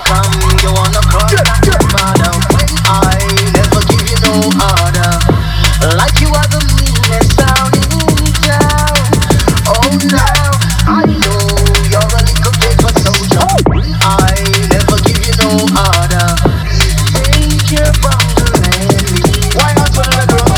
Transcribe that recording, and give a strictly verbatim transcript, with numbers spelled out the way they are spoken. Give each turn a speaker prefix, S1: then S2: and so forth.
S1: come, you wanna cross like your mother. When I never give you no order, like you are the meanest sound in town. Oh now I know you're a little paper soldier. When I never give you no order, take your bundle and leave. Why not when I grow?